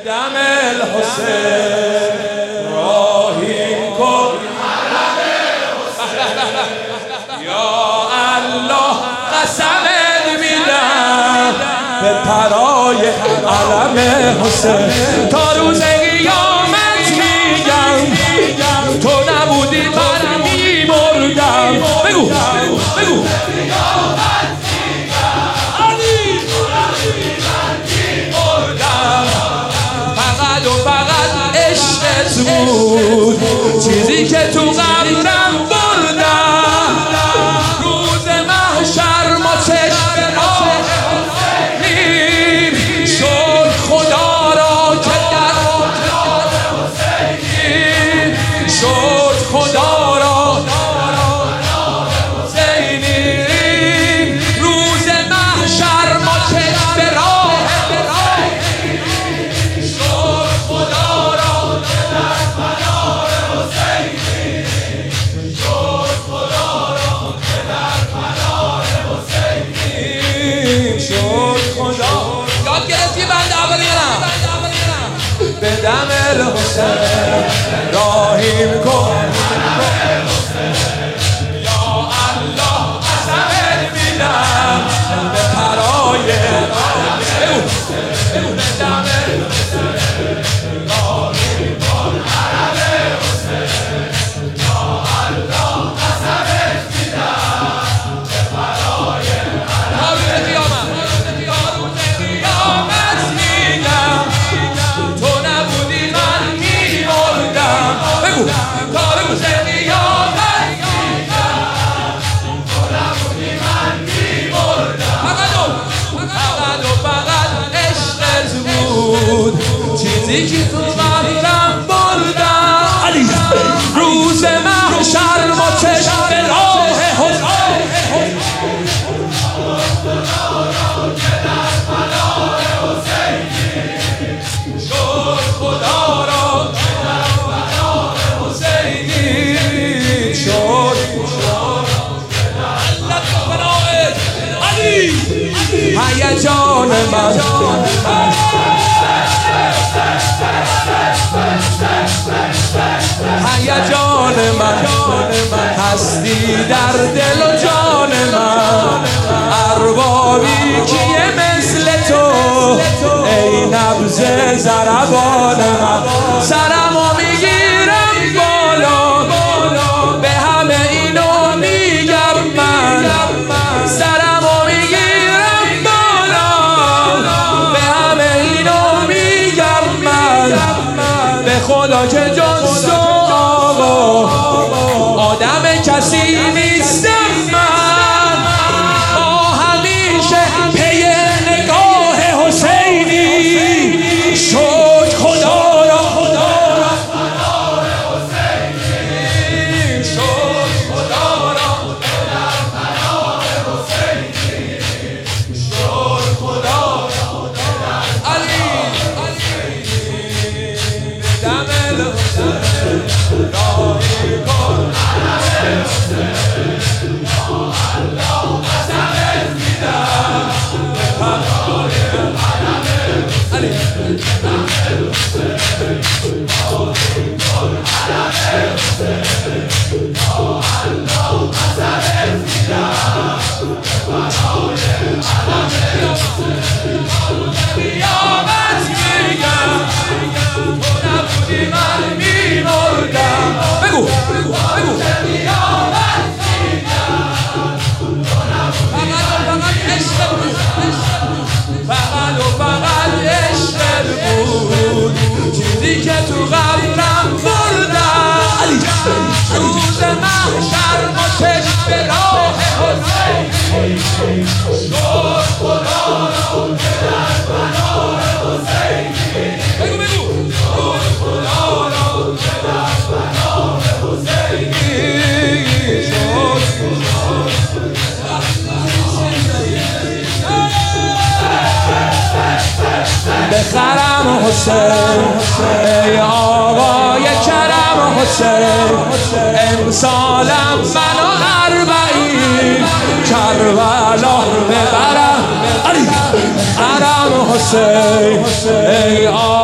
دم الحسین راهیم کن یا الله قسمت میدم به پرای علم حسین تا روز قیامت میگم تو نبودی من میمردم. بگو بگو فقط و فقط عشقت بود چیزی که تو قبرم بردم. روز محشر ما چشم راهیم شد خدا را که در شد خدا را حسینی. روز محشر ما چشم راه شد خدا را که در منار حسینی شد خدا را که در منار حسینی شد خدا. یاد گرفتی بنده اولی نه به دم الحسین راهیم کن یا الله قسمت میدم به پرای به دم الحسین راهیم کن حرم حسین یا الله قسمت میدم به پرای تا روز قیامت میگم تو نبودی من میمردم. بگو تا روز قیامت میگم تو نبودی من میمردم. فقط و فقط عشقت بود چیزی که تو قبرم بردم. روز محشر ما چشم راه حسین شد خدا را که در منار حسینی شد خدا را که در منار علی. هیجان من هیجان من هستی در دل و جان من. اربابی کیه مثل تو ای نبض ضربان من. سرمو میگیرم بالا به همه اینو میگم من. سرمو میگیرم بالا به همه اینو میگم من. به خدا که جز تو آقا آدم کسی نیستم من. با همیشه پی نگاه حسینی شد خدا را منار حسینی شد خدا را در منار حسینی شد خدا را علی دم الحسین راهی کن علم حسین یا الله قسمت میدم به پرای علم علی دم الحسین راهی کن علم حسین یا الله قسمت میدم به پرای علم حسین. قیامت میگم تو نبودی من میمردم. بگو قیامت میگم تو نبودی فقط عشق بود فقط و فقط عشق بود چیزی که تو قبرم بردم. روز محشر ما چشم راه حسین شد خدا را که در منار حسینی. بگو شد خدا را که در منار حسینی شد بخرم حسین ای آقای کرم حسین. امسالم منو اربعین کربلا ببرم علی حرم حسین ای آقای